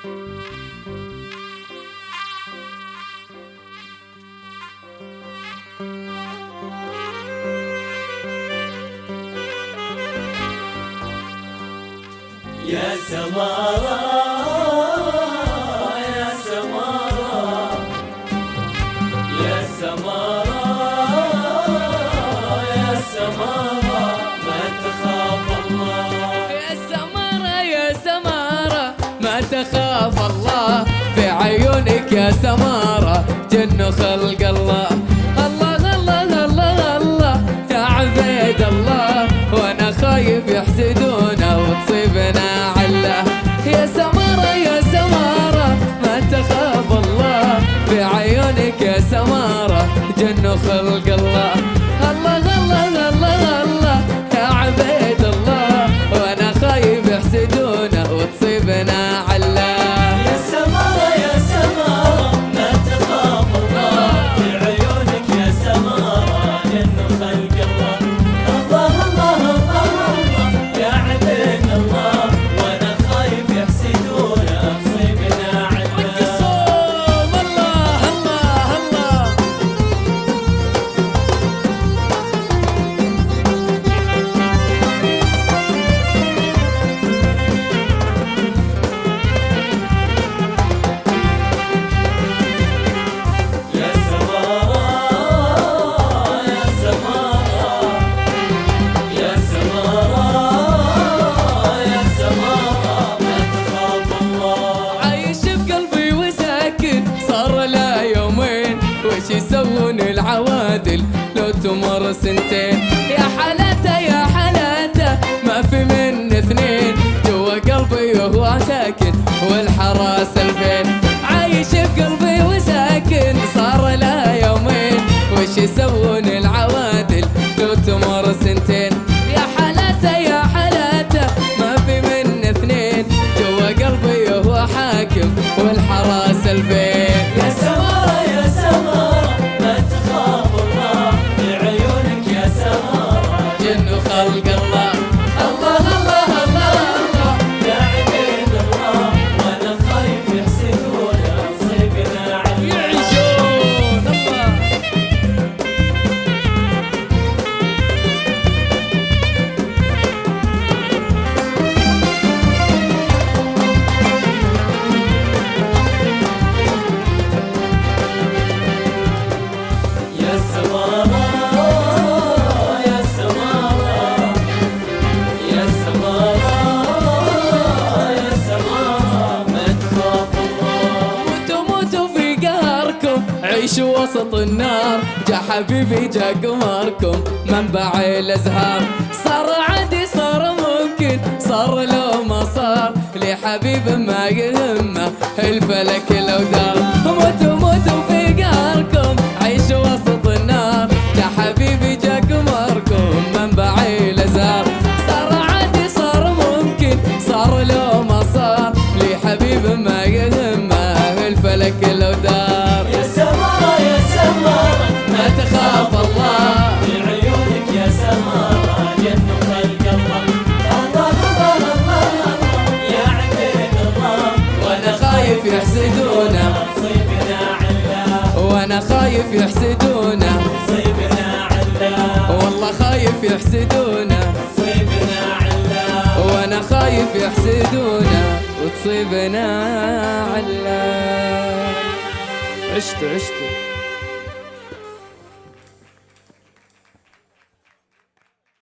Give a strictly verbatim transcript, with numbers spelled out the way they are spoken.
يا سمارة يا سمارة يا سمارة يا سمارة ما تخاف الله. يا سمارة يا سمارة ما تخاف الله، في عيونك يا سمارة جن خلق الله. الله الله الله الله يا عبيد الله، وانا خايف يحسدونا وتصيبنا عله. يا سمارة يا سمارة ما تخاف الله، في عيونك يا سمارة جن خلق الله. الله الله الله الله يا عبيد الله، وانا خايف يحسدونا وتصيبنا عله. يا سمارة يا سمارة ما تخاف الله، في عيونك يا سمارة جن خلق الله. الله الله الله الله يا عبيد الله، وانا خايف يحسدونا تصيبنا عله. الصوم الله الله الله. يا سمارة يا سمارة يا سمارة يا سمارة ما تخاف الله. عايش بقلبي وساكن صار له يومين، وش يسوون العوادل لو تمر سنتين. يا حلاته يا حلاته ما في من اثنين، جوا قلبي وهو ساكن والحراس الفين. عايش بقلبي وساكن صار له يومين، وش يسوون العوادل لو تمر سنتين. يا حلاته يا حلاته ما في من اثنين، جوا قلبي وهو حاكم والحراس الفين. يا سمارة يا سمارة ما تخاف الله، في عيونك يا سمارة جن خلق الله. الله الله الله الله يا عبيد الله، وانا خايف يحسدونا تصيبنا عله. يعيشون الله. يا سمارة يا سمارة يا سمارة يا سمارة ما تخاف الله. موتوا موتوا في قهركم، عيشوا وسط النار. جا حبيبي جا قمركم منبع الازهار. صار عادي صار ممكن صار لو ما صار، لحبيب ما يهمه الفلك لو دار. موتوا موتوا في قهركم، عيشوا وسط النار. جا حبيبي جا قمركم منبع الازهار. صار عادي صار ممكن صار لو ما صار، لحبيب ما يهمه الفلك لو دار. يا سمارة يا سمارة ما تخاف الله، في عيونك يا سمارة جن خلق الله. الله الله الله الله يا عبيد الله، وانا خايف يحسدونا تصيبنا عله. وانا خايف يحسدونا. تصيبنا عله والله خايف يحسدونا، تصيبنا عله. وانا خايف يحسدونا وتصيبنا علا. عشت عشت